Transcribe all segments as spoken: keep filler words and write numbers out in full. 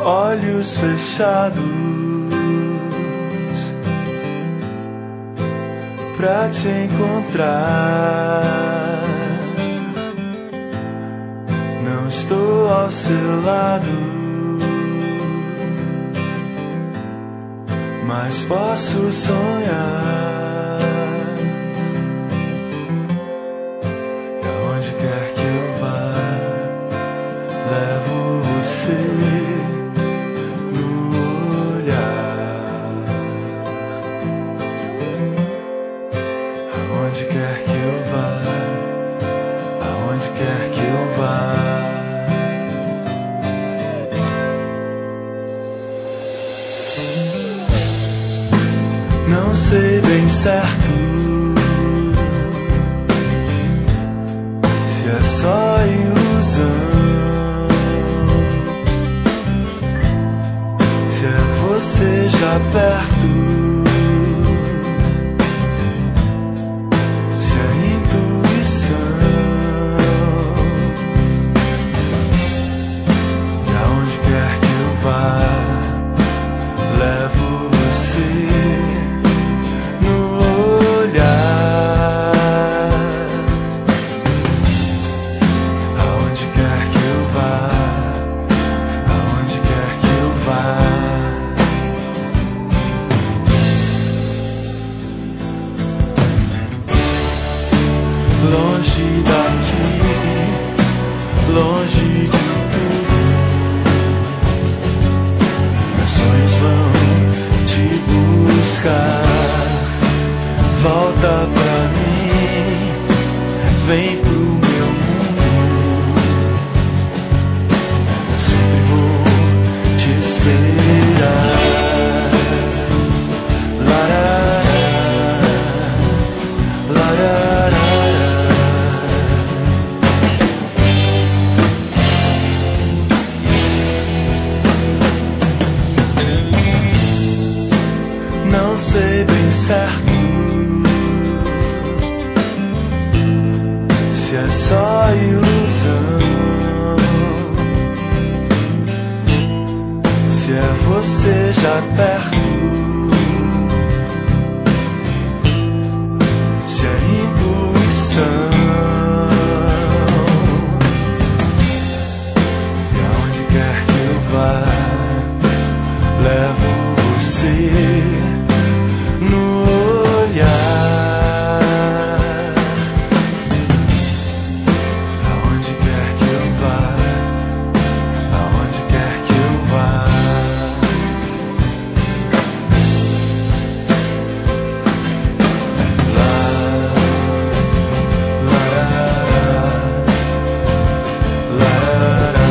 olhos fechados pra te encontrar. Não estou ao seu lado, mas posso sonhar. E aonde quer que eu vá, levo você no olhar. Aonde quer que eu vá, aonde quer que eu vá. Não sei bem certo se é só ilusão, se é você já perto, se é intuição. E aonde quer que eu vá, levo você no olhar. Aonde quer que eu vá, aonde quer que eu vá. Longe daqui, longe de tudo, meus sonhos vão te buscar. Volta pra mim, vem pro meu mundo. Eu sempre vou te esperar. Larará, larará. Não sei bem certo se é só ilusão, se é você já perto, se é intuição. E aonde quer que eu vá, levo você no olhar. Aonde quer que eu vá, aonde quer que eu vá. Lá, larará, larará.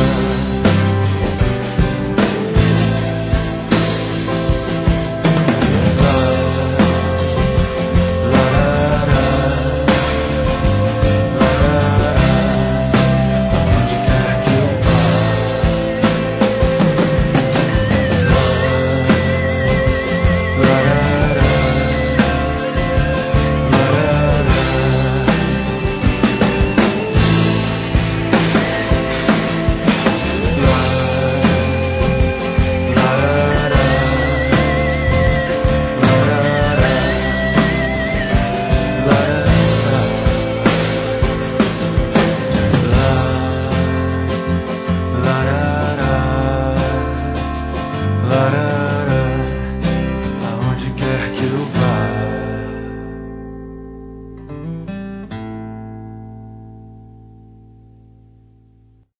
La